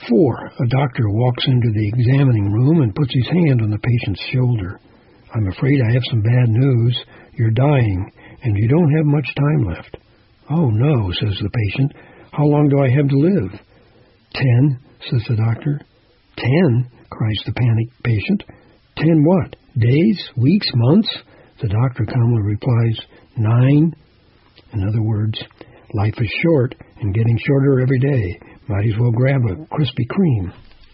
4. A doctor walks into the examining room and puts his hand on the patient's shoulder. I'm afraid I have some bad news. You're dying, and you don't have much time left. Oh, no, says the patient. How long do I have to live? 10, says the doctor. 10, cries the panicked patient. 10 what? Days? Weeks? Months? The doctor calmly replies, 9. In other words, life is short and getting shorter every day. Might as well grab a Krispy Kreme.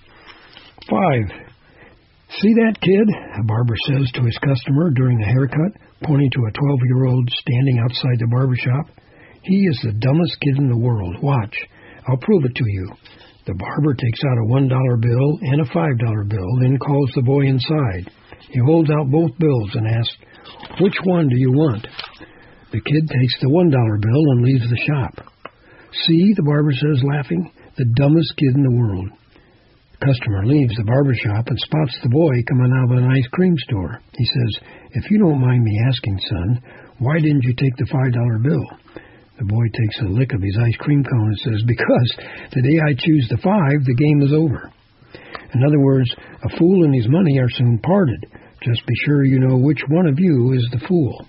5. See that kid? A barber says to his customer during a haircut, pointing to a 12-year-old standing outside the barber shop. He is the dumbest kid in the world. Watch. I'll prove it to you. The barber takes out a $1 bill and a $5 bill, then calls the boy inside. He holds out both bills and asks, which one do you want? The kid takes the $1 bill and leaves the shop. See, the barber says, laughing, the dumbest kid in the world. The customer leaves the barber shop and spots the boy coming out of an ice cream store. He says, if you don't mind me asking, son, why didn't you take the $5 bill? The boy takes a lick of his ice cream cone and says, because the day I choose the 5, the game is over. In other words, a fool and his money are soon parted. Just be sure you know which one of you is the fool.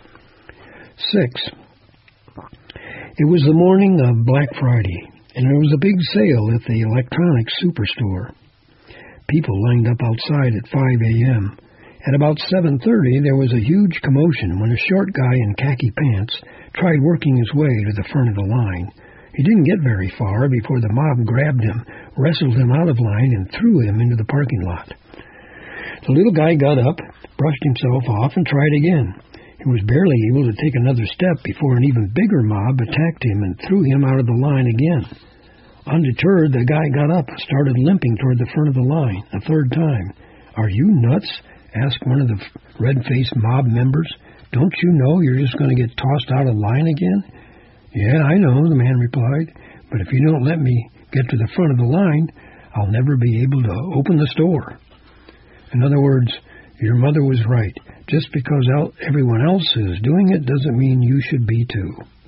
6. It was the morning of Black Friday, and there was a big sale at the electronics superstore. People lined up outside at 5 a.m. At about 7:30, there was a huge commotion when a short guy in khaki pants tried working his way to the front of the line. He didn't get very far before the mob grabbed him, wrestled him out of line, and threw him into the parking lot. The little guy got up, brushed himself off, and tried again. He was barely able to take another step before an even bigger mob attacked him and threw him out of the line again. Undeterred, the guy got up and started limping toward the front of the line a third time. Are you nuts? Asked one of the red-faced mob members. Don't you know you're just going to get tossed out of line again? Yeah, I know, the man replied. But if you don't let me get to the front of the line, I'll never be able to open the store. In other words, your mother was right. Just because everyone else is doing it doesn't mean you should be too.